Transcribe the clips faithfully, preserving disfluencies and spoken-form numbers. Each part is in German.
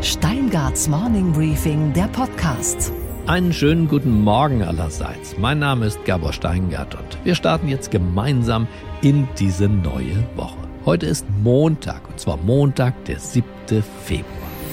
Steingarts Morning Briefing, der Podcast. Einen schönen guten Morgen allerseits. Mein Name ist Gabor Steingart und wir starten jetzt gemeinsam in diese neue Woche. Heute ist Montag, und zwar Montag, der siebte Februar.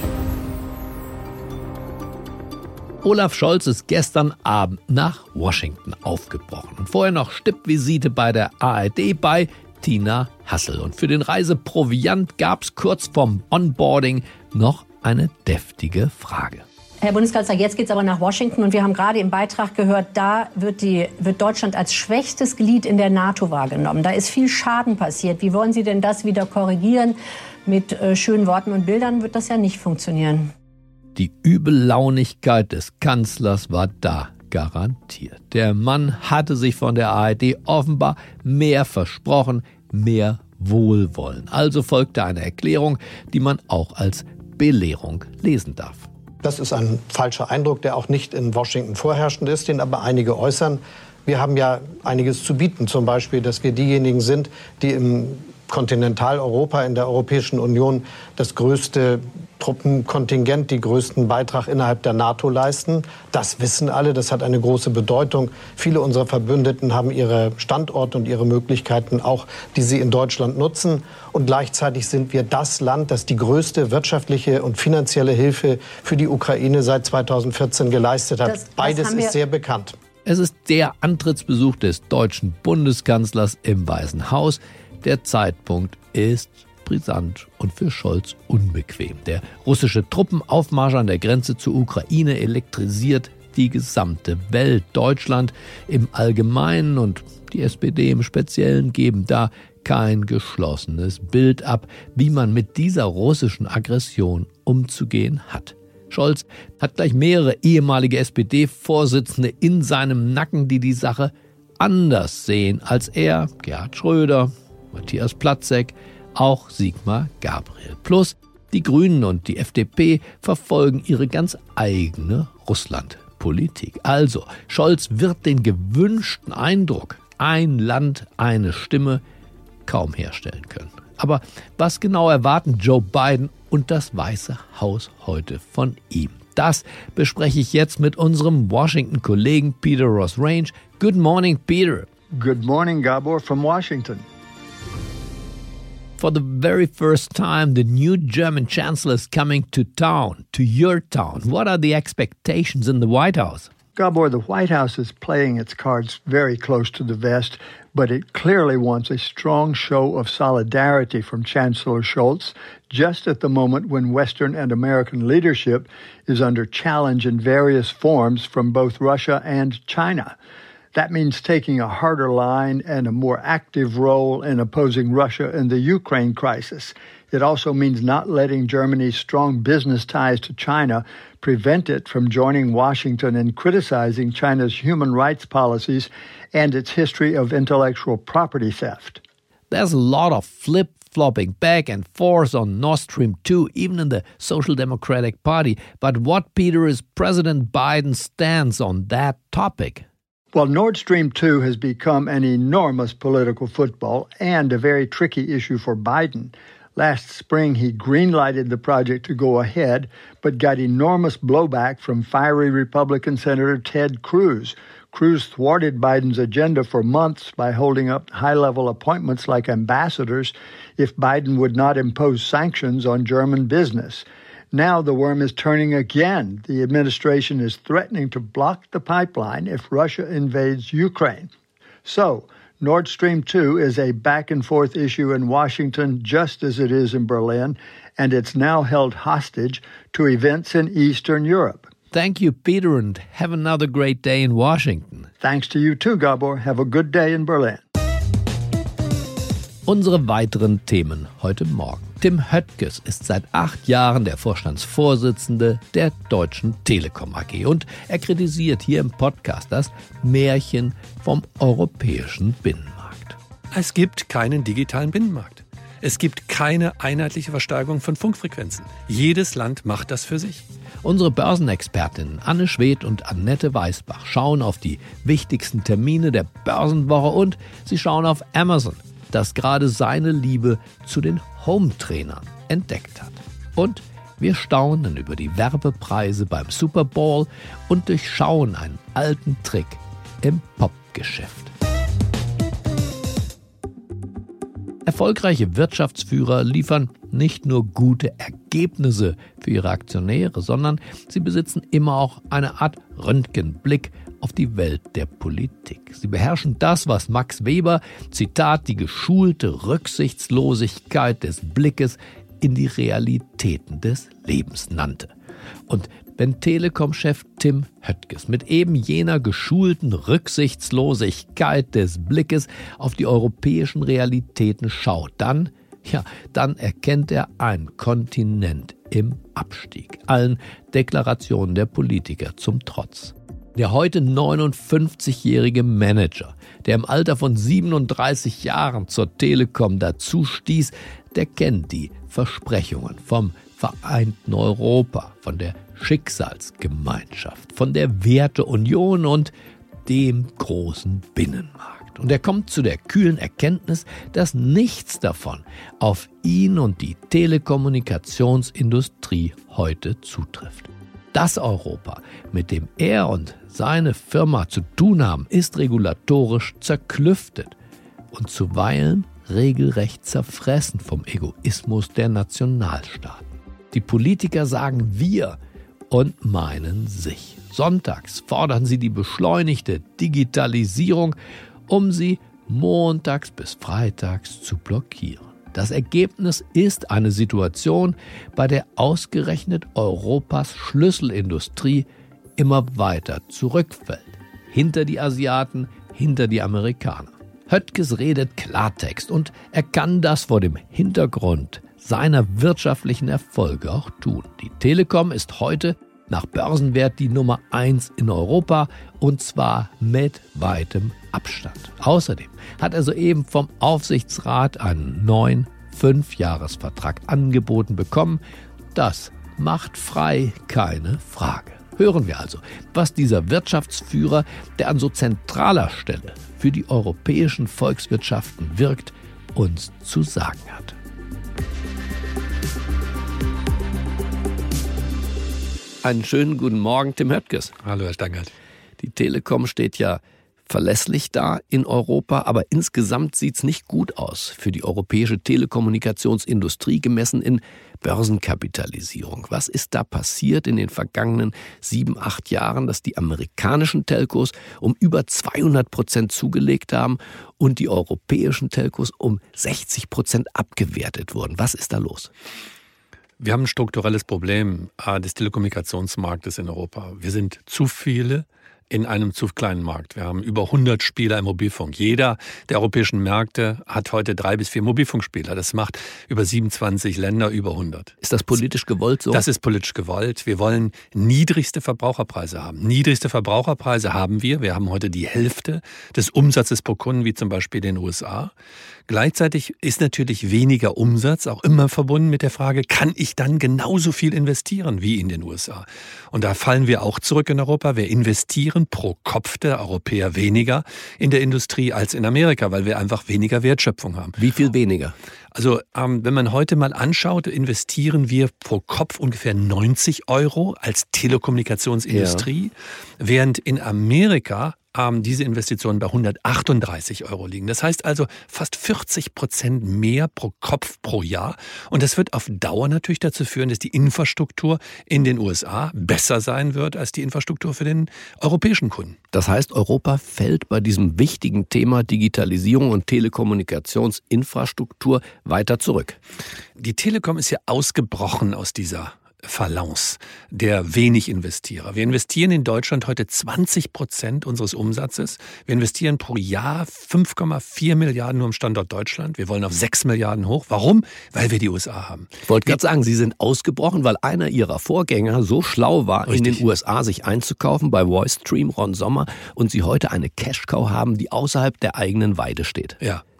Olaf Scholz ist gestern Abend nach Washington aufgebrochen und vorher noch Stippvisite bei der A R D bei Tina Hassel. Und für den Reiseproviant gab es kurz vorm Onboarding noch eine deftige Frage. Herr Bundeskanzler, jetzt geht es aber nach Washington und wir haben gerade im Beitrag gehört, da wird, die, wird Deutschland als schwächstes Glied in der NATO wahrgenommen. Da ist viel Schaden passiert. Wie wollen Sie denn das wieder korrigieren? Mit äh, schönen Worten und Bildern wird das ja nicht funktionieren. Die Übellaunigkeit des Kanzlers war da, garantiert. Der Mann hatte sich von der A R D offenbar mehr versprochen, mehr Wohlwollen. Also folgte eine Erklärung, die man auch als Belehrung lesen darf. Das ist ein falscher Eindruck, der auch nicht in Washington vorherrschend ist, den aber einige äußern. Wir haben ja einiges zu bieten, zum Beispiel, dass wir diejenigen sind, die im Kontinentaleuropa, in der Europäischen Union das größte Truppenkontingent, die größten Beitrag innerhalb der NATO leisten. Das wissen alle, das hat eine große Bedeutung. Viele unserer Verbündeten haben ihre Standorte und ihre Möglichkeiten auch, die sie in Deutschland nutzen. Und gleichzeitig sind wir das Land, das die größte wirtschaftliche und finanzielle Hilfe für die Ukraine seit zweitausendvierzehn geleistet hat. Das, das Beides ist sehr bekannt. Es ist der Antrittsbesuch des deutschen Bundeskanzlers im Weißen Haus. Der Zeitpunkt ist brisant und für Scholz unbequem. Der russische Truppenaufmarsch an der Grenze zur Ukraine elektrisiert die gesamte Welt. Deutschland im Allgemeinen und die S P D im Speziellen geben da kein geschlossenes Bild ab, wie man mit dieser russischen Aggression umzugehen hat. Scholz hat gleich mehrere ehemalige S P D-Vorsitzende in seinem Nacken, die die Sache anders sehen als er, Gerhard Schröder, Matthias Platzek, auch Sigmar Gabriel. Plus die Grünen und die F D P verfolgen ihre ganz eigene Russlandpolitik. Also, Scholz wird den gewünschten Eindruck, ein Land, eine Stimme, kaum herstellen können. Aber was genau erwarten Joe Biden und das Weiße Haus heute von ihm? Das bespreche ich jetzt mit unserem Washington-Kollegen Peter Ross-Range. Good morning, Peter. Good morning, Gabor from Washington. For the very first time, the new German chancellor is coming to town, to your town. What are the expectations in the White House? Gabor, the White House is playing its cards very close to the vest, but it clearly wants a strong show of solidarity from Chancellor Scholz, just at the moment when Western and American leadership is under challenge in various forms from both Russia and China. That means taking a harder line and a more active role in opposing Russia in the Ukraine crisis. It also means not letting Germany's strong business ties to China prevent it from joining Washington in criticizing China's human rights policies and its history of intellectual property theft. There's a lot of flip-flopping back and forth on Nord Stream two, even in the Social Democratic Party. But what, Peter, is President Biden's stance on that topic? Well, Nord Stream two has become an enormous political football and a very tricky issue for Biden. Last spring, he green-lighted the project to go ahead, but got enormous blowback from fiery Republican Senator Ted Cruz. Cruz thwarted Biden's agenda for months by holding up high-level appointments like ambassadors if Biden would not impose sanctions on German business. Now the worm is turning again. The administration is threatening to block the pipeline if Russia invades Ukraine. So, Nord Stream two is a back-and-forth issue in Washington just as it is in Berlin, and it's now held hostage to events in Eastern Europe. Thank you, Peter, and have another great day in Washington. Thanks to you too, Gabor. Have a good day in Berlin. Unsere weiteren Themen heute Morgen. Tim Höttges ist seit acht Jahren der Vorstandsvorsitzende der Deutschen Telekom A G und er kritisiert hier im Podcast das Märchen vom europäischen Binnenmarkt. Es gibt keinen digitalen Binnenmarkt. Es gibt keine einheitliche Versteigerung von Funkfrequenzen. Jedes Land macht das für sich. Unsere Börsenexpertinnen Anne Schwedt und Annette Weißbach schauen auf die wichtigsten Termine der Börsenwoche und sie schauen auf Amazon, das gerade seine Liebe zu den Home-Trainern entdeckt hat. Und Wir staunen über die Werbepreise beim Super Bowl und durchschauen einen alten Trick im Popgeschäft. Erfolgreiche Wirtschaftsführer liefern nicht nur gute Ergebnisse für ihre Aktionäre, sondern sie besitzen immer auch eine Art Röntgenblick auf die Welt der Politik. Sie beherrschen das, was Max Weber, Zitat, die geschulte Rücksichtslosigkeit des Blickes in die Realitäten des Lebens nannte. Und wenn Telekom-Chef Tim Höttges mit eben jener geschulten Rücksichtslosigkeit des Blickes auf die europäischen Realitäten schaut, dann, ja, dann erkennt er einen Kontinent im Abstieg, allen Deklarationen der Politiker zum Trotz. Der heute neunundfünfzigjährige Manager, der im Alter von siebenunddreißig Jahren zur Telekom dazu stieß, der kennt die Versprechungen vom vereinten Europa, von der Schicksalsgemeinschaft, von der Werteunion und dem großen Binnenmarkt. Und er kommt zu der kühlen Erkenntnis, dass nichts davon auf ihn und die Telekommunikationsindustrie heute zutrifft. Das Europa, mit dem er und seine Firma zu tun haben, ist regulatorisch zerklüftet und zuweilen regelrecht zerfressen vom Egoismus der Nationalstaaten. Die Politiker sagen wir und meinen sich. Sonntags fordern sie die beschleunigte Digitalisierung, um sie montags bis freitags zu blockieren. Das Ergebnis ist eine Situation, bei der ausgerechnet Europas Schlüsselindustrie immer weiter zurückfällt. Hinter die Asiaten, hinter die Amerikaner. Höttges redet Klartext und er kann das vor dem Hintergrund seiner wirtschaftlichen Erfolge auch tun. Die Telekom ist heute nach Börsenwert die Nummer eins in Europa und zwar mit weitem Abstand. Außerdem hat er soeben vom Aufsichtsrat einen neuen Fünfjahresvertrag angeboten bekommen. Das macht frei, keine Frage. Hören wir also, was dieser Wirtschaftsführer, der an so zentraler Stelle für die europäischen Volkswirtschaften wirkt, uns zu sagen hat. Einen schönen guten Morgen, Tim Höttges. Hallo, Herr Stangert. Die Telekom steht ja verlässlich da in Europa, aber insgesamt sieht es nicht gut aus für die europäische Telekommunikationsindustrie gemessen in Börsenkapitalisierung. Was ist da passiert in den vergangenen sieben, acht Jahren, dass die amerikanischen Telcos um über zweihundert Prozent zugelegt haben und die europäischen Telcos um sechzig Prozent abgewertet wurden? Was ist da los? Wir haben ein strukturelles Problem des Telekommunikationsmarktes in Europa. Wir sind zu viele in einem zu kleinen Markt. Wir haben über hundert Spieler im Mobilfunk. Jeder der europäischen Märkte hat heute drei bis vier Mobilfunkspieler. Das macht über siebenundzwanzig Länder über hundert. Ist das politisch gewollt so? Das ist politisch gewollt. Wir wollen niedrigste Verbraucherpreise haben. Niedrigste Verbraucherpreise haben wir. Wir haben heute die Hälfte des Umsatzes pro Kunden, wie zum Beispiel in den U S A. Gleichzeitig ist natürlich weniger Umsatz auch immer verbunden mit der Frage, kann ich dann genauso viel investieren wie in den U S A? Und da fallen wir auch zurück in Europa. Wir investieren pro Kopf der Europäer weniger in der Industrie als in Amerika, weil wir einfach weniger Wertschöpfung haben. Wie viel weniger? Also ähm, wenn man heute mal anschaut, investieren wir pro Kopf ungefähr neunzig Euro als Telekommunikationsindustrie, ja. Während in Amerika ähm, diese Investitionen bei hundertachtunddreißig Euro liegen. Das heißt also fast vierzig Prozent mehr pro Kopf pro Jahr. Und das wird auf Dauer natürlich dazu führen, dass die Infrastruktur in den U S A besser sein wird als die Infrastruktur für den europäischen Kunden. Das heißt, Europa fällt bei diesem wichtigen Thema Digitalisierung und Telekommunikationsinfrastruktur weiter zurück. Die Telekom ist ja ausgebrochen aus dieser Balance der wenig Investierer. Wir investieren in Deutschland heute zwanzig Prozent unseres Umsatzes. Wir investieren pro Jahr fünf Komma vier Milliarden nur im Standort Deutschland. Wir wollen auf sechs Milliarden hoch. Warum? Weil wir die U S A haben. Ich wollte gerade sagen, Sie sind ausgebrochen, weil einer Ihrer Vorgänger so schlau war, Richtig. in den U S A sich einzukaufen bei VoiceStream, Ron Sommer, und Sie heute eine Cash-Cow haben, die außerhalb der eigenen Weide steht. Ja.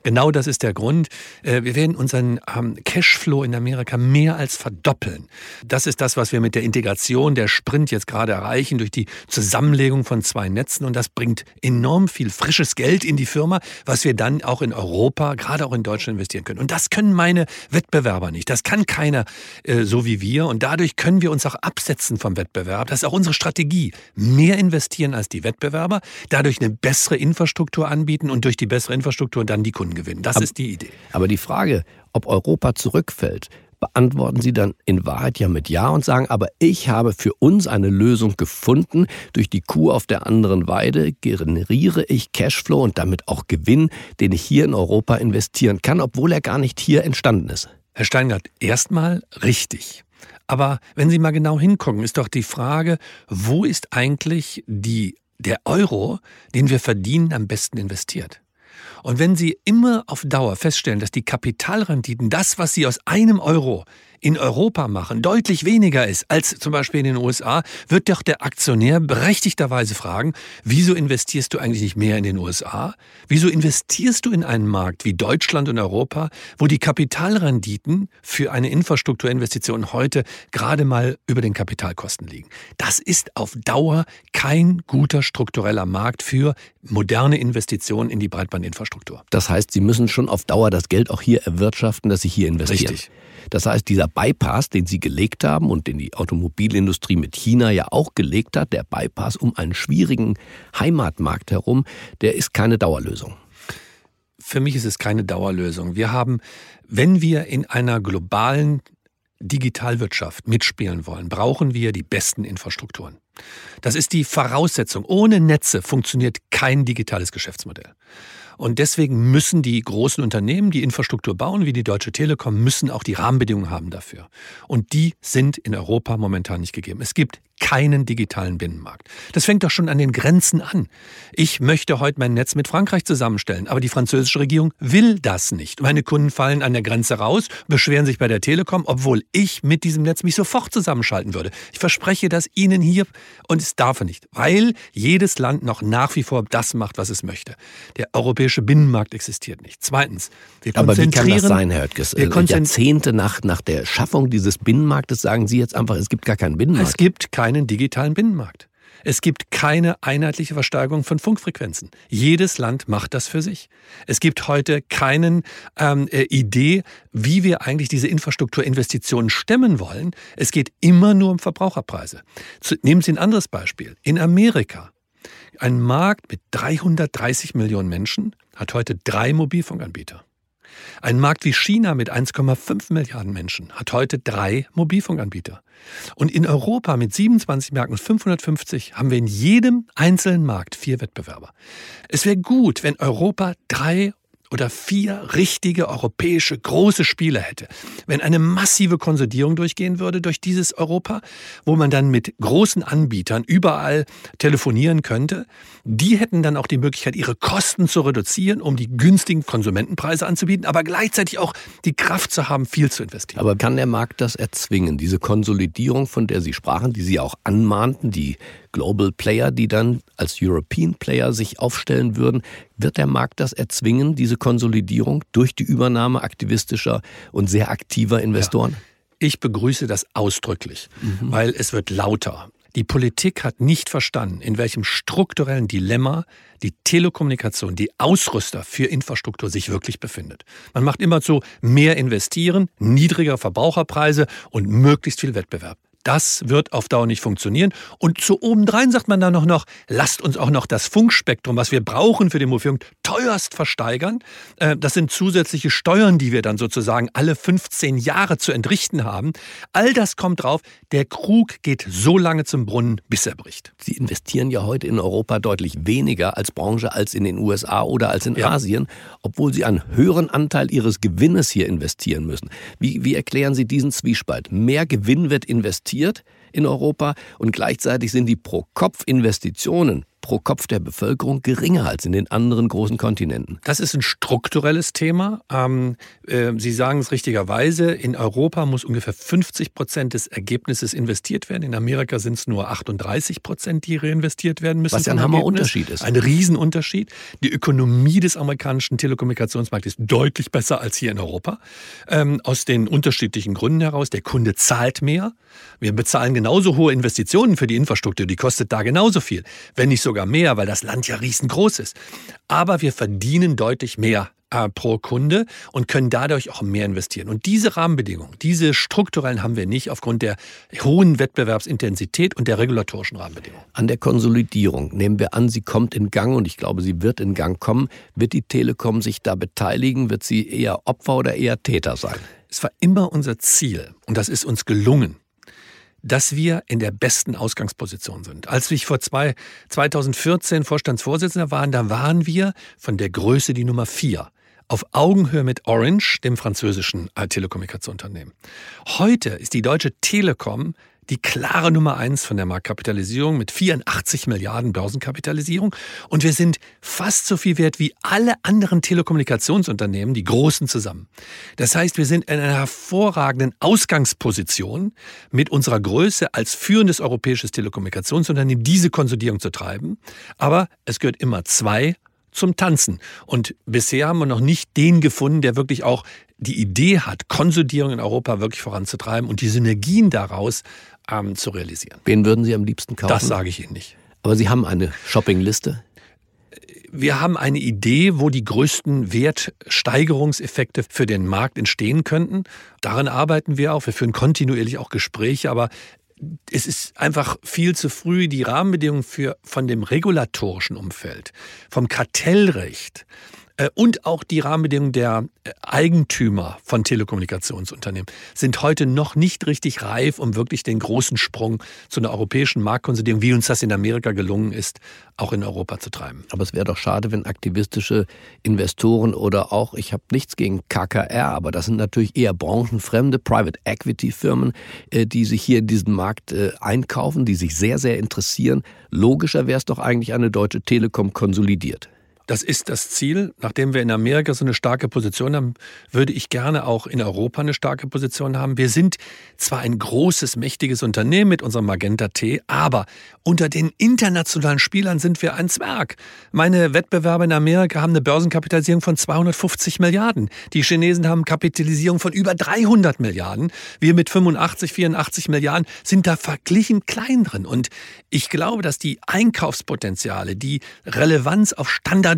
Genau das ist der Grund. Wir werden unseren Cashflow in Amerika mehr als verdoppeln. Das ist das, was wir mit der Integration der Sprint jetzt gerade erreichen, durch die Zusammenlegung von zwei Netzen. Und das bringt enorm viel frisches Geld in die Firma, was wir dann auch in Europa, gerade auch in Deutschland investieren können. Und das können meine Wettbewerber nicht. Das kann keiner äh, so wie wir. Und dadurch können wir uns auch absetzen vom Wettbewerb. Das ist auch unsere Strategie. Mehr investieren als die Wettbewerber, dadurch eine bessere Infrastruktur anbieten und durch die bessere Infrastruktur dann die Kunden gewinnen. Das aber, ist die Idee. Aber die Frage, ob Europa zurückfällt, beantworten Sie dann in Wahrheit ja mit Ja und sagen, aber ich habe für uns eine Lösung gefunden. Durch die Kuh auf der anderen Weide generiere ich Cashflow und damit auch Gewinn, den ich hier in Europa investieren kann, obwohl er gar nicht hier entstanden ist. Herr Steingart, erstmal richtig. Aber wenn Sie mal genau hingucken, ist doch die Frage, wo ist eigentlich die, der Euro, den wir verdienen, am besten investiert? Und wenn Sie immer auf Dauer feststellen, dass die Kapitalrenditen, das, was Sie aus einem Euro in Europa machen, deutlich weniger ist als zum Beispiel in den U S A, wird doch der Aktionär berechtigterweise fragen, wieso investierst du eigentlich nicht mehr in den U S A? Wieso investierst du in einen Markt wie Deutschland und Europa, wo die Kapitalrenditen für eine Infrastrukturinvestition heute gerade mal über den Kapitalkosten liegen? Das ist auf Dauer kein guter struktureller Markt für moderne Investitionen in die Breitbandinfrastruktur. Das heißt, Sie müssen schon auf Dauer das Geld auch hier erwirtschaften, dass Sie hier investieren. Richtig. Das heißt, dieser Bypass, den Sie gelegt haben und den die Automobilindustrie mit China ja auch gelegt hat, der Bypass um einen schwierigen Heimatmarkt herum, der ist keine Dauerlösung. Für mich ist es keine Dauerlösung. Wir haben, wenn wir in einer globalen Digitalwirtschaft mitspielen wollen, brauchen wir die besten Infrastrukturen. Das ist die Voraussetzung. Ohne Netze funktioniert kein digitales Geschäftsmodell. Und deswegen müssen die großen Unternehmen, die Infrastruktur bauen, wie die Deutsche Telekom, müssen auch die Rahmenbedingungen haben dafür. Und die sind in Europa momentan nicht gegeben. Es gibt keinen digitalen Binnenmarkt. Das fängt doch schon an den Grenzen an. Ich möchte heute mein Netz mit Frankreich zusammenstellen, aber die französische Regierung will das nicht. Meine Kunden fallen an der Grenze raus, beschweren sich bei der Telekom, obwohl ich mit diesem Netz mich sofort zusammenschalten würde. Ich verspreche das Ihnen hier und es darf nicht, weil jedes Land noch nach wie vor das macht, was es möchte. Der europäische Binnenmarkt existiert nicht. Zweitens, wir konzentrieren... Aber wie kann das sein, Herr Oetges? Jahrzehnte nach, nach der Schaffung dieses Binnenmarktes sagen Sie jetzt einfach, es gibt gar keinen Binnenmarkt. Es gibt keinen digitalen Binnenmarkt. Es gibt keine einheitliche Versteigerung von Funkfrequenzen. Jedes Land macht das für sich. Es gibt heute keine ähm, Idee, wie wir eigentlich diese Infrastrukturinvestitionen stemmen wollen. Es geht immer nur um Verbraucherpreise. Zu, nehmen Sie ein anderes Beispiel. In Amerika, ein Markt mit dreihundertdreißig Millionen Menschen, hat heute drei Mobilfunkanbieter. Ein Markt wie China mit eins Komma fünf Milliarden Menschen hat heute drei Mobilfunkanbieter. Und in Europa mit siebenundzwanzig Märkten und fünfhundertfünfzig haben wir in jedem einzelnen Markt vier Wettbewerber. Es wäre gut, wenn Europa drei oder vier richtige europäische große Spieler hätte. Wenn eine massive Konsolidierung durchgehen würde durch dieses Europa, wo man dann mit großen Anbietern überall telefonieren könnte, die hätten dann auch die Möglichkeit, ihre Kosten zu reduzieren, um die günstigen Konsumentenpreise anzubieten, aber gleichzeitig auch die Kraft zu haben, viel zu investieren. Aber kann der Markt das erzwingen? Diese Konsolidierung, von der Sie sprachen, die Sie auch anmahnten, die Global Player, die dann als European Player sich aufstellen würden, wird der Markt das erzwingen, diese Konsolidierung durch die Übernahme aktivistischer und sehr aktiver Investoren? Ja. Ich begrüße das ausdrücklich, mhm. weil es wird lauter. Die Politik hat nicht verstanden, in welchem strukturellen Dilemma die Telekommunikation, die Ausrüster für Infrastruktur sich wirklich befindet. Man macht immer so mehr investieren, niedrigere Verbraucherpreise und möglichst viel Wettbewerb. Das wird auf Dauer nicht funktionieren. Und zu obendrein sagt man dann noch, noch, lasst uns auch noch das Funkspektrum, was wir brauchen für den Mobilfunk, teuerst versteigern. Das sind zusätzliche Steuern, die wir dann sozusagen alle fünfzehn Jahre zu entrichten haben. All das kommt drauf. Der Krug geht so lange zum Brunnen, bis er bricht. Sie investieren ja heute in Europa deutlich weniger als Branche als in den U S A oder als in ja. Asien, obwohl Sie einen höheren Anteil Ihres Gewinnes hier investieren müssen. Wie, wie erklären Sie diesen Zwiespalt? Mehr Gewinn wird investiert in Europa und gleichzeitig sind die Pro-Kopf-Investitionen pro Kopf der Bevölkerung geringer als in den anderen großen Kontinenten. Das ist ein strukturelles Thema. Ähm, äh, Sie sagen es richtigerweise, in Europa muss ungefähr fünfzig Prozent des Ergebnisses investiert werden. In Amerika sind es nur achtunddreißig Prozent, die reinvestiert werden müssen. Was ja ein Hammerunterschied ist. Ein Riesenunterschied. Die Ökonomie des amerikanischen Telekommunikationsmarktes ist deutlich besser als hier in Europa. Ähm, aus den unterschiedlichen Gründen heraus. Der Kunde zahlt mehr. Wir bezahlen genauso hohe Investitionen für die Infrastruktur. Die kostet da genauso viel, wenn nicht sogar mehr, weil das Land ja riesengroß ist. Aber wir verdienen deutlich mehr äh, pro Kunde und können dadurch auch mehr investieren. Und diese Rahmenbedingungen, diese strukturellen haben wir nicht aufgrund der hohen Wettbewerbsintensität und der regulatorischen Rahmenbedingungen. An der Konsolidierung nehmen wir an, sie kommt in Gang und ich glaube, sie wird in Gang kommen. Wird die Telekom sich da beteiligen? Wird sie eher Opfer oder eher Täter sein? Es war immer unser Ziel und das ist uns gelungen, dass wir in der besten Ausgangsposition sind. Als ich vor zwei, zweitausendvierzehn Vorstandsvorsitzender waren, da waren wir von der Größe die Nummer vier. Auf Augenhöhe mit Orange, dem französischen Telekommunikationsunternehmen. Heute ist die Deutsche Telekom die klare Nummer eins von der Marktkapitalisierung mit vierundachtzig Milliarden Börsenkapitalisierung. Und wir sind fast so viel wert wie alle anderen Telekommunikationsunternehmen, die großen zusammen. Das heißt, wir sind in einer hervorragenden Ausgangsposition mit unserer Größe als führendes europäisches Telekommunikationsunternehmen, diese Konsolidierung zu treiben. Aber es gehört immer zwei zum Tanzen. Und bisher haben wir noch nicht den gefunden, der wirklich auch die Idee hat, Konsolidierung in Europa wirklich voranzutreiben und die Synergien daraus ähm, zu realisieren. Wen würden Sie am liebsten kaufen? Das sage ich Ihnen nicht. Aber Sie haben eine Shoppingliste? Wir haben eine Idee, wo die größten Wertsteigerungseffekte für den Markt entstehen könnten. Daran arbeiten wir auch. Wir führen kontinuierlich auch Gespräche, aber es ist einfach viel zu früh, die Rahmenbedingungen für, von dem regulatorischen Umfeld, vom Kartellrecht äh, und auch die Rahmenbedingungen der äh, Eigentümer von Telekommunikationsunternehmen sind heute noch nicht richtig reif, um wirklich den großen Sprung zu einer europäischen Marktkonsolidierung, wie uns das in Amerika gelungen ist, auch in Europa zu treiben. Aber es wäre doch schade, wenn aktivistische Investoren oder auch, ich habe nichts gegen K K R, aber das sind natürlich eher branchenfremde Private Equity Firmen, die sich hier in diesen Markt einkaufen, die sich sehr, sehr interessieren. Logischer wäre es doch eigentlich, eine Deutsche Telekom konsolidiert. Das ist das Ziel. Nachdem wir in Amerika so eine starke Position haben, würde ich gerne auch in Europa eine starke Position haben. Wir sind zwar ein großes, mächtiges Unternehmen mit unserem Magenta T, aber unter den internationalen Spielern sind wir ein Zwerg. Meine Wettbewerber in Amerika haben eine Börsenkapitalisierung von zweihundertfünfzig Milliarden. Die Chinesen haben Kapitalisierung von über dreihundert Milliarden. Wir mit fünfundachtzig, vierundachtzig Milliarden sind da verglichen klein drin. Und ich glaube, dass die Einkaufspotenziale, die Relevanz auf Standard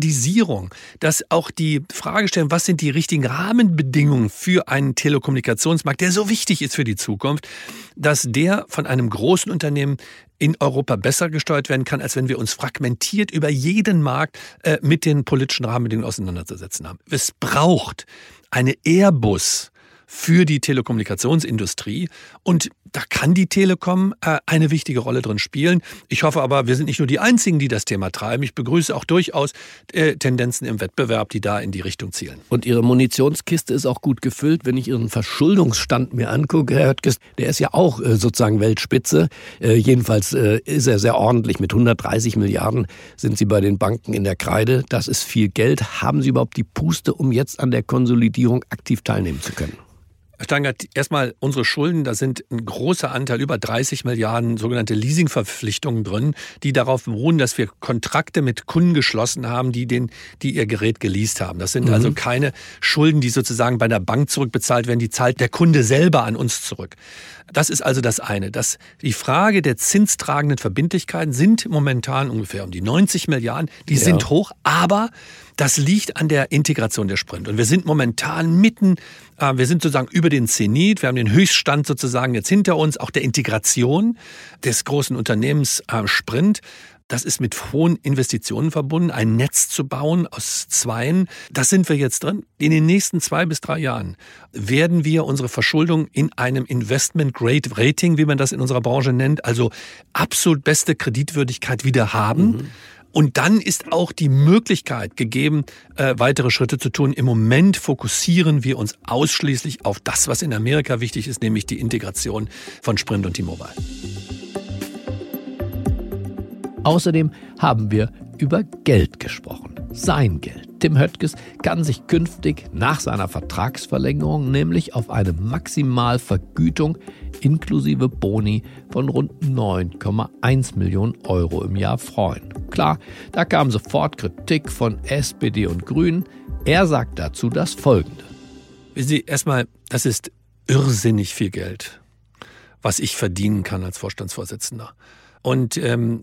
dass auch die Fragestellung, was sind die richtigen Rahmenbedingungen für einen Telekommunikationsmarkt, der so wichtig ist für die Zukunft, dass der von einem großen Unternehmen in Europa besser gesteuert werden kann, als wenn wir uns fragmentiert über jeden Markt äh, mit den politischen Rahmenbedingungen auseinanderzusetzen haben. Es braucht eine Airbus für die Telekommunikationsindustrie und da kann die Telekom äh, eine wichtige Rolle drin spielen. Ich hoffe aber, wir sind nicht nur die Einzigen, die das Thema treiben. Ich begrüße auch durchaus äh, Tendenzen im Wettbewerb, die da in die Richtung zielen. Und Ihre Munitionskiste ist auch gut gefüllt. Wenn ich Ihren Verschuldungsstand mir angucke, Herr Höttges, der ist ja auch äh, sozusagen Weltspitze. Äh, jedenfalls äh, ist er sehr ordentlich. Mit hundertdreißig Milliarden sind Sie bei den Banken in der Kreide. Das ist viel Geld. Haben Sie überhaupt die Puste, um jetzt an der Konsolidierung aktiv teilnehmen zu können? Herr Steingart, erstmal unsere Schulden, da sind ein großer Anteil, über dreißig Milliarden sogenannte Leasingverpflichtungen drin, die darauf beruhen, dass wir Kontrakte mit Kunden geschlossen haben, die, den, die ihr Gerät geleast haben. Das sind mhm. also keine Schulden, die sozusagen bei der Bank zurückbezahlt werden, die zahlt der Kunde selber an uns zurück. Das ist also das eine. Das, die Frage der zinstragenden Verbindlichkeiten sind momentan ungefähr um die neunzig Milliarden. Die ja. sind hoch, aber das liegt an der Integration der Sprint. Und wir sind momentan mitten, äh, wir sind sozusagen über den Zenit, wir haben den Höchststand sozusagen jetzt hinter uns, auch der Integration des großen Unternehmens äh, Sprint. Das ist mit hohen Investitionen verbunden, ein Netz zu bauen aus Zweien. Das sind wir jetzt drin. In den nächsten zwei bis drei Jahren werden wir unsere Verschuldung in einem Investment-Grade-Rating, wie man das in unserer Branche nennt, also absolut beste Kreditwürdigkeit wieder haben. Mhm. Und dann ist auch die Möglichkeit gegeben, äh, weitere Schritte zu tun. Im Moment fokussieren wir uns ausschließlich auf das, was in Amerika wichtig ist, nämlich die Integration von Sprint und T-Mobile. Außerdem haben wir über Geld gesprochen. Sein Geld. Tim Höttges kann sich künftig nach seiner Vertragsverlängerung nämlich auf eine Maximalvergütung inklusive Boni von rund neun Komma eins Millionen Euro im Jahr freuen. Klar, da kam sofort Kritik von S P D und Grünen. Er sagt dazu das Folgende. Wissen Sie, erstmal, das ist irrsinnig viel Geld, was ich verdienen kann als Vorstandsvorsitzender. Und ähm,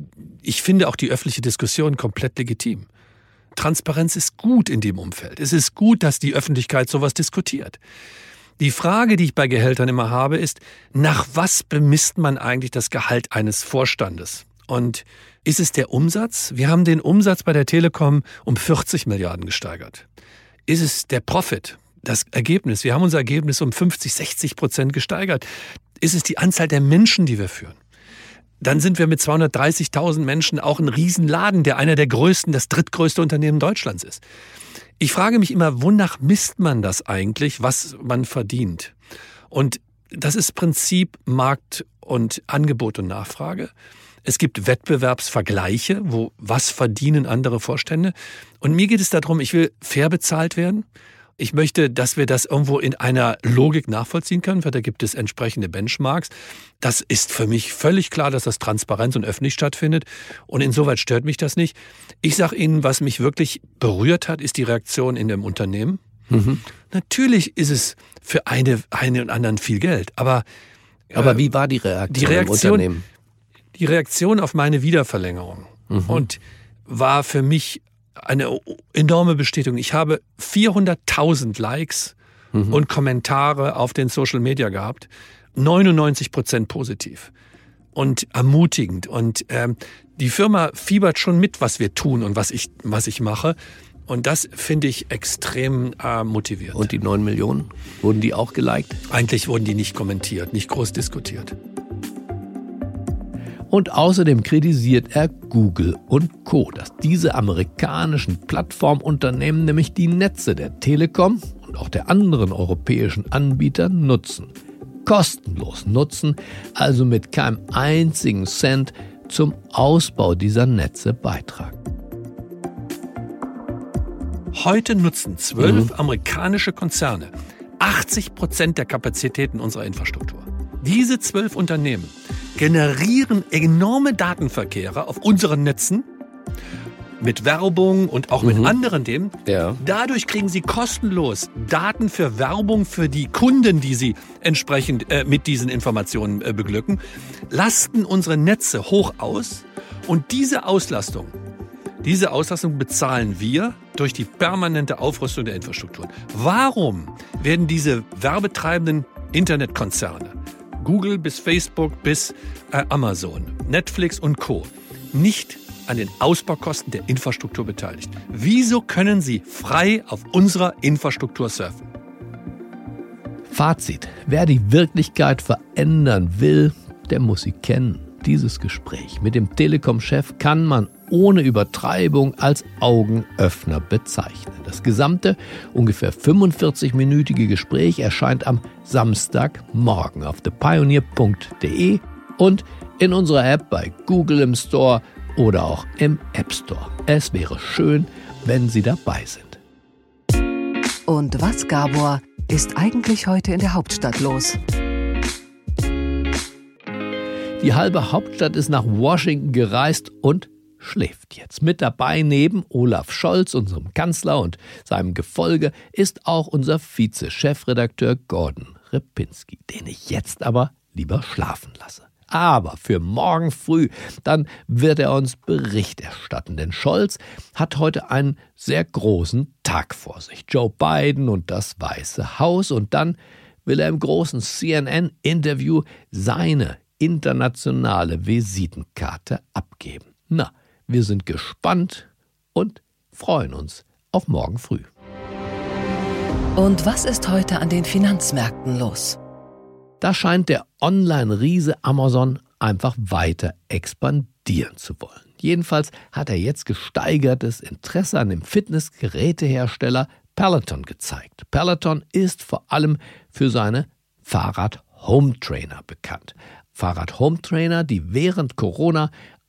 ich finde auch die öffentliche Diskussion komplett legitim. Transparenz ist gut in dem Umfeld. Es ist gut, dass die Öffentlichkeit sowas diskutiert. Die Frage, die ich bei Gehältern immer habe, ist, nach was bemisst man eigentlich das Gehalt eines Vorstandes? Und ist es der Umsatz? Wir haben den Umsatz bei der Telekom um vierzig Milliarden gesteigert. Ist es der Profit? Das Ergebnis? Wir haben unser Ergebnis um fünfzig, sechzig Prozent gesteigert. Ist es die Anzahl der Menschen, die wir führen? Dann sind wir mit zweihundertdreißigtausend Menschen auch ein Riesenladen, der einer der größten, das drittgrößte Unternehmen Deutschlands ist. Ich frage mich immer, wonach misst man das eigentlich, was man verdient? Und das ist Prinzip Markt und Angebot und Nachfrage. Es gibt Wettbewerbsvergleiche, wo was verdienen andere Vorstände. Und mir geht es darum, ich will fair bezahlt werden. Ich möchte, dass wir das irgendwo in einer Logik nachvollziehen können, weil da gibt es entsprechende Benchmarks. Das ist für mich völlig klar, dass das transparent und öffentlich stattfindet. Und insoweit stört mich das nicht. Ich sage Ihnen, was mich wirklich berührt hat, ist die Reaktion in dem Unternehmen. Mhm. Natürlich ist es für eine, eine und anderen viel Geld. Aber, aber äh, wie war die Reaktion, die Reaktion im Unternehmen? Die Reaktion auf meine Wiederverlängerung mhm. und war für mich eine enorme Bestätigung. Ich habe vierhunderttausend Likes mhm. und Kommentare auf den Social Media gehabt. neunundneunzig Prozent positiv und ermutigend. Und ähm, die Firma fiebert schon mit, was wir tun und was ich, was ich mache. Und das finde ich extrem äh, motivierend. Und die neun Millionen, wurden die auch geliked? Eigentlich wurden die nicht kommentiert, nicht groß diskutiert. Und außerdem kritisiert er Google und Co., dass diese amerikanischen Plattformunternehmen nämlich die Netze der Telekom und auch der anderen europäischen Anbieter nutzen. Kostenlos nutzen, also mit keinem einzigen Cent zum Ausbau dieser Netze beitragen. Heute nutzen zwölf mhm. amerikanische Konzerne achtzig Prozent der Kapazitäten unserer Infrastruktur. Diese zwölf Unternehmen generieren enorme Datenverkehre auf unseren Netzen mit Werbung und auch mit mhm. anderen Themen. Ja. Dadurch kriegen sie kostenlos Daten für Werbung für die Kunden, die sie entsprechend äh, mit diesen Informationen äh, beglücken, lasten unsere Netze hoch aus und diese Auslastung, diese Auslastung bezahlen wir durch die permanente Aufrüstung der Infrastrukturen. Warum werden diese werbetreibenden Internetkonzerne, Google bis Facebook bis äh, Amazon, Netflix und Co. nicht an den Ausbaukosten der Infrastruktur beteiligt? Wieso können sie frei auf unserer Infrastruktur surfen? Fazit: Wer die Wirklichkeit verändern will, der muss sie kennen. Dieses Gespräch mit dem Telekom-Chef kann man ohne Übertreibung als Augenöffner bezeichnen. Das gesamte, ungefähr fünfundvierzig-minütige Gespräch erscheint am Samstagmorgen auf the pioneer punkt de und in unserer App bei Google im Store oder auch im App Store. Es wäre schön, wenn Sie dabei sind. Und was, Gabor, ist eigentlich heute in der Hauptstadt los? Die halbe Hauptstadt ist nach Washington gereist und schläft jetzt. Mit dabei neben Olaf Scholz, unserem Kanzler, und seinem Gefolge ist auch unser Vize-Chefredakteur Gordon Repinski, den ich jetzt aber lieber schlafen lasse. Aber für morgen früh, dann wird er uns Bericht erstatten. Denn Scholz hat heute einen sehr großen Tag vor sich. Joe Biden und das Weiße Haus. Und dann will er im großen C N N-Interview seine internationale Visitenkarte abgeben. Na, wir sind gespannt und freuen uns auf morgen früh. Und was ist heute an den Finanzmärkten los? Da scheint der Online-Riese Amazon einfach weiter expandieren zu wollen. Jedenfalls hat er jetzt gesteigertes Interesse an dem Fitnessgerätehersteller Peloton gezeigt. Peloton ist vor allem für seine Fahrrad-Home-Trainer bekannt. Fahrrad-Home-Trainer, die während Corona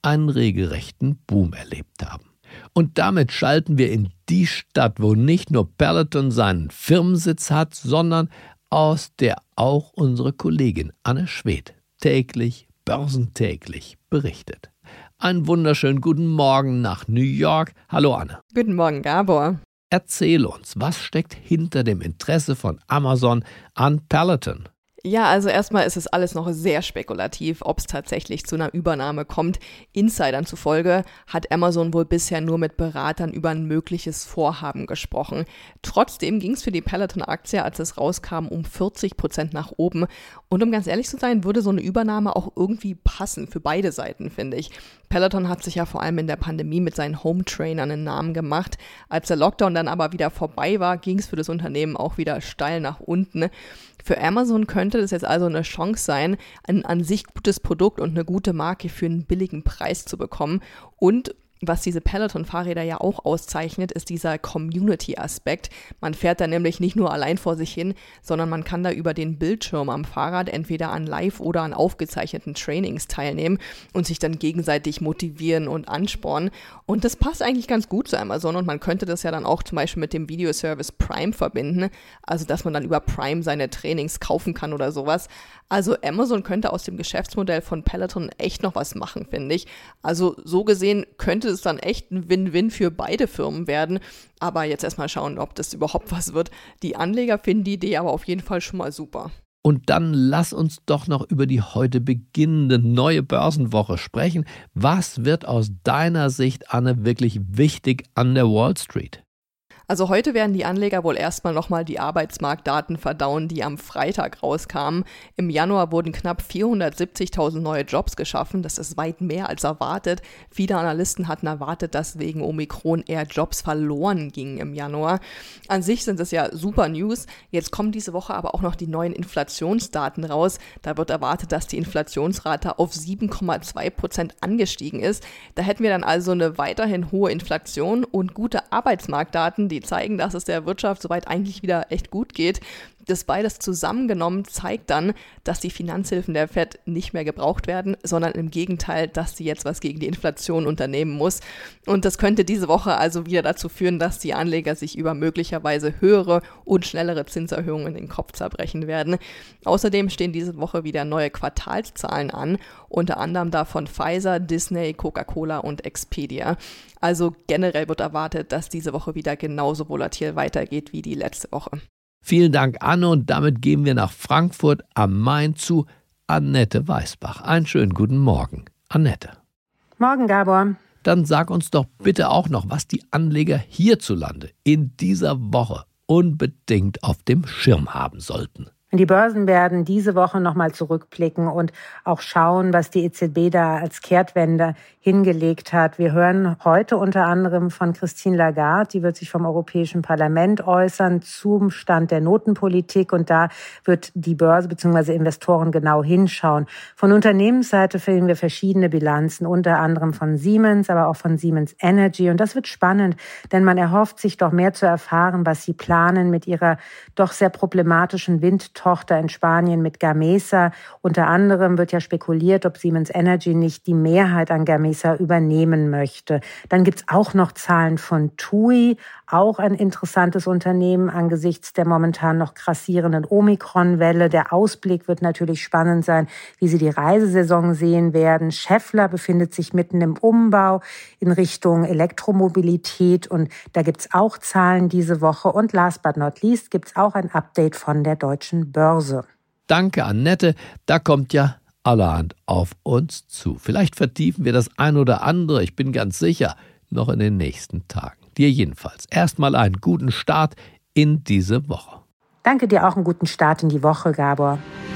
einen regelrechten Boom erlebt haben. Und damit schalten wir in die Stadt, wo nicht nur Peloton seinen Firmensitz hat, sondern aus der auch unsere Kollegin Anne Schwedt täglich, börsentäglich berichtet. Einen wunderschönen guten Morgen nach New York. Hallo Anne. Guten Morgen, Gabor. Erzähl uns, was steckt hinter dem Interesse von Amazon an Peloton? Ja, also erstmal ist es alles noch sehr spekulativ, ob es tatsächlich zu einer Übernahme kommt. Insidern zufolge hat Amazon wohl bisher nur mit Beratern über ein mögliches Vorhaben gesprochen. Trotzdem ging es für die Peloton-Aktie, als es rauskam, um vierzig Prozent nach oben. Und um ganz ehrlich zu sein, würde so eine Übernahme auch irgendwie passen für beide Seiten, finde ich. Peloton hat sich ja vor allem in der Pandemie mit seinen Home-Trainern einen Namen gemacht. Als der Lockdown dann aber wieder vorbei war, ging es für das Unternehmen auch wieder steil nach unten. Für Amazon könnte das jetzt also eine Chance sein, ein an sich gutes Produkt und eine gute Marke für einen billigen Preis zu bekommen. Und was diese Peloton-Fahrräder ja auch auszeichnet, ist dieser Community-Aspekt. Man fährt da nämlich nicht nur allein vor sich hin, sondern man kann da über den Bildschirm am Fahrrad entweder an live oder an aufgezeichneten Trainings teilnehmen und sich dann gegenseitig motivieren und anspornen. Und das passt eigentlich ganz gut zu Amazon und man könnte das ja dann auch zum Beispiel mit dem Videoservice Prime verbinden, also dass man dann über Prime seine Trainings kaufen kann oder sowas. Also Amazon könnte aus dem Geschäftsmodell von Peloton echt noch was machen, finde ich. Also so gesehen könnte es dann echt ein Win-Win für beide Firmen werden. Aber jetzt erstmal schauen, ob das überhaupt was wird. Die Anleger finden die Idee aber auf jeden Fall schon mal super. Und dann lass uns doch noch über die heute beginnende neue Börsenwoche sprechen. Was wird aus deiner Sicht, Anne, wirklich wichtig an der Wall Street? Also heute werden die Anleger wohl erstmal nochmal die Arbeitsmarktdaten verdauen, die am Freitag rauskamen. Im Januar wurden knapp vierhundertsiebzigtausend neue Jobs geschaffen. Das ist weit mehr als erwartet. Viele Analysten hatten erwartet, dass wegen Omikron eher Jobs verloren gingen im Januar. An sich sind es ja super News. Jetzt kommen diese Woche aber auch noch die neuen Inflationsdaten raus. Da wird erwartet, dass die Inflationsrate auf sieben Komma zwei Prozent angestiegen ist. Da hätten wir dann also eine weiterhin hohe Inflation und gute Arbeitsmarktdaten, die zeigen, dass es der Wirtschaft soweit eigentlich wieder echt gut geht. Das beides zusammengenommen zeigt dann, dass die Finanzhilfen der Fed nicht mehr gebraucht werden, sondern im Gegenteil, dass sie jetzt was gegen die Inflation unternehmen muss. Und das könnte diese Woche also wieder dazu führen, dass die Anleger sich über möglicherweise höhere und schnellere Zinserhöhungen den Kopf zerbrechen werden. Außerdem stehen diese Woche wieder neue Quartalszahlen an, unter anderem davon Pfizer, Disney, Coca-Cola und Expedia. Also generell wird erwartet, dass diese Woche wieder genauso volatil weitergeht wie die letzte Woche. Vielen Dank, Anne, und damit gehen wir nach Frankfurt am Main zu Annette Weißbach. Einen schönen guten Morgen, Annette. Morgen, Gabor. Dann sag uns doch bitte auch noch, was die Anleger hierzulande in dieser Woche unbedingt auf dem Schirm haben sollten. Die Börsen werden diese Woche nochmal zurückblicken und auch schauen, was die E Z B da als Kehrtwende hingelegt hat. Wir hören heute unter anderem von Christine Lagarde, die wird sich vom Europäischen Parlament äußern zum Stand der Notenpolitik und da wird die Börse bzw. Investoren genau hinschauen. Von Unternehmensseite finden wir verschiedene Bilanzen, unter anderem von Siemens, aber auch von Siemens Energy und das wird spannend, denn man erhofft sich doch mehr zu erfahren, was sie planen mit ihrer doch sehr problematischen Windtochter in Spanien mit Gamesa. Unter anderem wird ja spekuliert, ob Siemens Energy nicht die Mehrheit an Gamesa übernehmen möchte. Dann gibt's auch noch Zahlen von T U I, auch ein interessantes Unternehmen angesichts der momentan noch grassierenden Omikron-Welle. Der Ausblick wird natürlich spannend sein, wie sie die Reisesaison sehen werden. Schaeffler befindet sich mitten im Umbau in Richtung Elektromobilität und da gibt's auch Zahlen diese Woche. Und last but not least gibt's auch ein Update von der Deutschen Börse. Danke, Annette. Da kommt ja allerhand auf uns zu. Vielleicht vertiefen wir das ein oder andere, ich bin ganz sicher, noch in den nächsten Tagen. Dir jedenfalls erstmal einen guten Start in diese Woche. Danke dir, auch einen guten Start in die Woche, Gabor.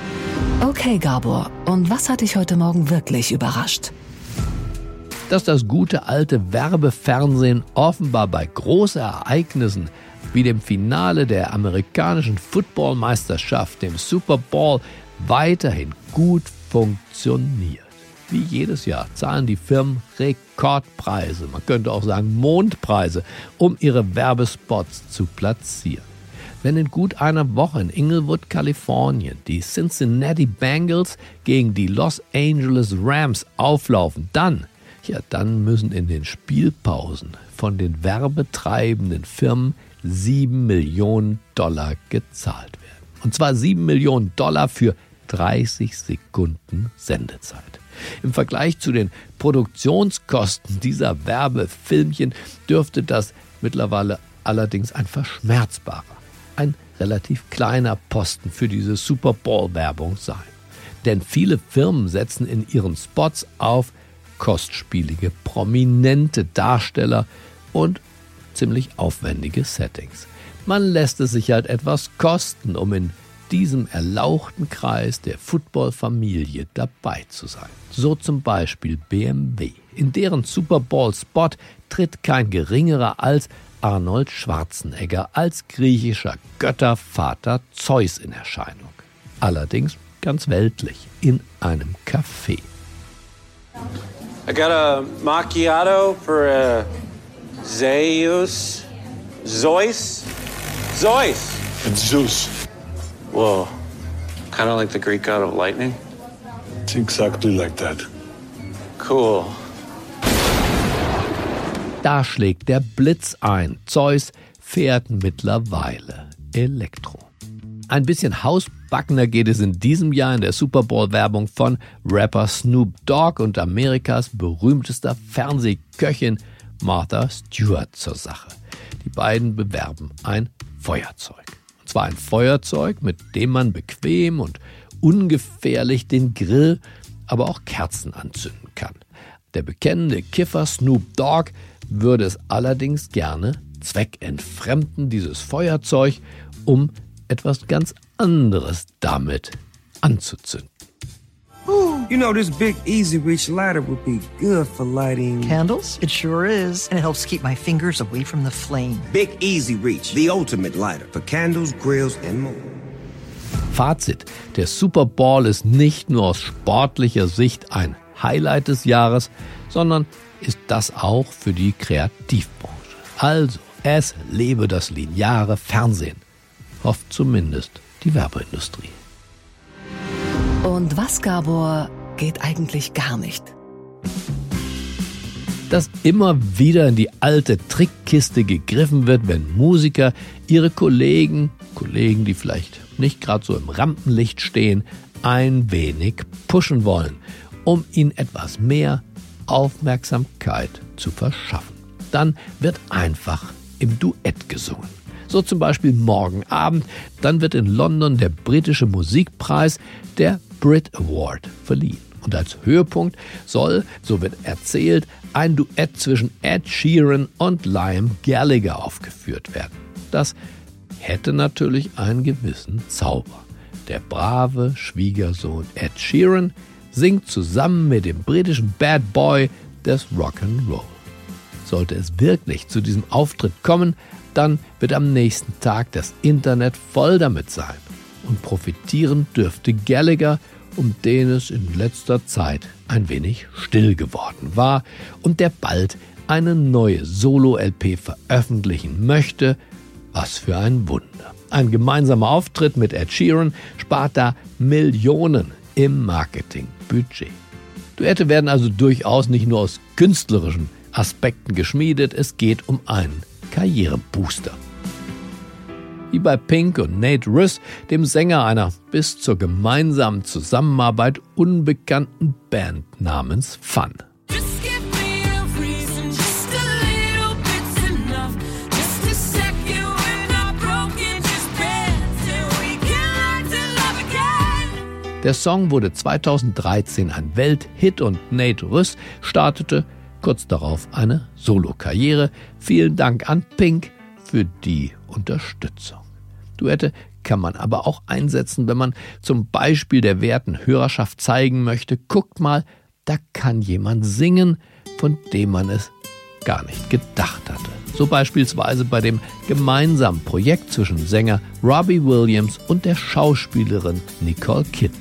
Okay, Gabor, und was hat dich heute Morgen wirklich überrascht? Dass das gute alte Werbefernsehen offenbar bei großen Ereignissen wie dem Finale der amerikanischen Footballmeisterschaft, dem Super Bowl, weiterhin gut funktioniert. Wie jedes Jahr zahlen die Firmen Rekordpreise, man könnte auch sagen Mondpreise, um ihre Werbespots zu platzieren. Wenn in gut einer Woche in Inglewood, Kalifornien, die Cincinnati Bengals gegen die Los Angeles Rams auflaufen, dann, ja, dann müssen in den Spielpausen von den werbetreibenden Firmen sieben Millionen Dollar gezahlt werden. Und zwar sieben Millionen Dollar für dreißig Sekunden Sendezeit. Im Vergleich zu den Produktionskosten dieser Werbefilmchen dürfte das mittlerweile allerdings ein verschmerzbarer, ein relativ kleiner Posten für diese Super Bowl-Werbung sein. Denn viele Firmen setzen in ihren Spots auf kostspielige, prominente Darsteller und ziemlich aufwendige Settings. Man lässt es sich halt etwas kosten, um in diesem erlauchten Kreis der Football-Familie dabei zu sein. So zum Beispiel B M W. In deren Super Bowl-Spot tritt kein geringerer als Arnold Schwarzenegger als griechischer Göttervater Zeus in Erscheinung. Allerdings ganz weltlich, in einem Café. I got a macchiato for a Zeus. Zeus? Zeus! It's Zeus. Whoa. Kind of like the Greek god of lightning? It's exactly like that. Cool. Da schlägt der Blitz ein. Zeus fährt mittlerweile Elektro. Ein bisschen hausbackener geht es in diesem Jahr in der Super Bowl-Werbung von Rapper Snoop Dogg und Amerikas berühmtester Fernsehköchin Martha Stewart zur Sache. Die beiden bewerben ein Feuerzeug. Und zwar ein Feuerzeug, mit dem man bequem und ungefährlich den Grill, aber auch Kerzen anzünden kann. Der bekennende Kiffer Snoop Dogg würde es allerdings gerne zweckentfremden, dieses Feuerzeug, um etwas ganz anderes damit anzuzünden. You know, this big Easy Reach lighter would be good for lighting candles. It sure is, and it helps keep my fingers away from the flame. Big Easy Reach, the ultimate lighter for candles, grills and more. Fazit: Der Super Bowl ist nicht nur aus sportlicher Sicht ein Highlight des Jahres, sondern ist das auch für die Kreativbranche. Also, es lebe das lineare Fernsehen. Hofft zumindest die Werbeindustrie. Und was, Gabor, geht eigentlich gar nicht? Dass immer wieder in die alte Trickkiste gegriffen wird, wenn Musiker ihre Kollegen, Kollegen, die vielleicht nicht gerade so im Rampenlicht stehen, ein wenig pushen wollen, um ihnen etwas mehr Aufmerksamkeit zu verschaffen. Dann wird einfach im Duett gesungen. So zum Beispiel morgen Abend, dann wird in London der britische Musikpreis, der Brit Award, verliehen. Und als Höhepunkt soll, so wird erzählt, ein Duett zwischen Ed Sheeran und Liam Gallagher aufgeführt werden. Das hätte natürlich einen gewissen Zauber. Der brave Schwiegersohn Ed Sheeran singt zusammen mit dem britischen Bad Boy des Rock'n'Roll. Sollte es wirklich zu diesem Auftritt kommen, dann wird am nächsten Tag das Internet voll damit sein. Und profitieren dürfte Gallagher, um den es in letzter Zeit ein wenig still geworden war und der bald eine neue Solo-L P veröffentlichen möchte. Was für ein Wunder. Ein gemeinsamer Auftritt mit Ed Sheeran spart da Millionen im Marketingbudget. Duette werden also durchaus nicht nur aus künstlerischen Aspekten geschmiedet, es geht um einen Karrierebooster. Wie bei Pink und Nate Ruess, dem Sänger einer bis zur gemeinsamen Zusammenarbeit unbekannten Band namens Fun. Der Song wurde zweitausenddreizehn ein Welthit und Nate Ruess startete kurz darauf eine Solokarriere. Vielen Dank an Pink für die Unterstützung. Duette kann man aber auch einsetzen, wenn man zum Beispiel der werten Hörerschaft zeigen möchte, guckt mal, da kann jemand singen, von dem man es gar nicht gedacht hatte. So beispielsweise bei dem gemeinsamen Projekt zwischen Sänger Robbie Williams und der Schauspielerin Nicole Kidman.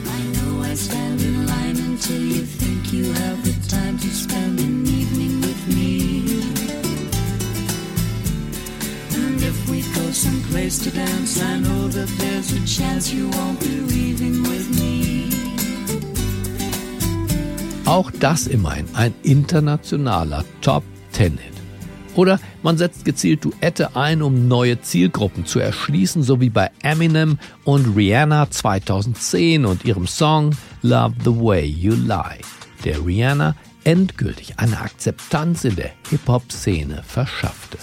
To dance, I know that there's a chance you won't be leaving with me. Auch das immerhin ein internationaler Top-Ten-Hit. Oder man setzt gezielt Duette ein, um neue Zielgruppen zu erschließen, so wie bei Eminem und Rihanna zweitausendzehn und ihrem Song Love the Way You Lie, der Rihanna endgültig eine Akzeptanz in der Hip-Hop-Szene verschaffte.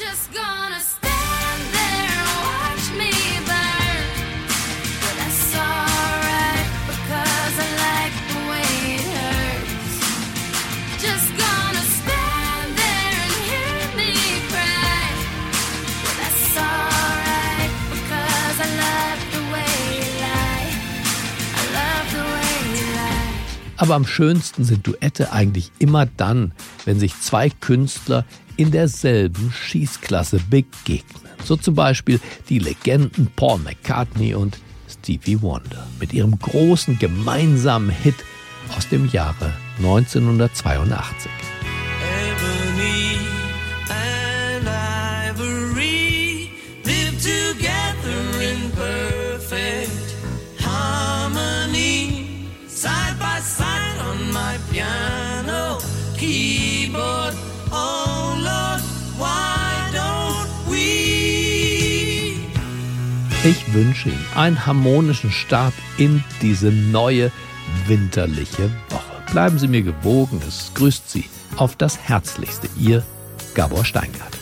Aber am schönsten sind Duette eigentlich immer dann, wenn sich zwei Künstler in derselben Schießklasse begegnen. So zum Beispiel die Legenden Paul McCartney und Stevie Wonder mit ihrem großen gemeinsamen Hit aus dem Jahre neunzehnhundertzweiundachtzig. Ebony and ivory live together in perfect harmony. Side by side on my piano keyboard. Oh Lord, why don't we? Ich wünsche Ihnen einen harmonischen Start in diese neue winterliche Woche. Bleiben Sie mir gewogen, es grüßt Sie auf das Herzlichste. Ihr Gabor Steingart.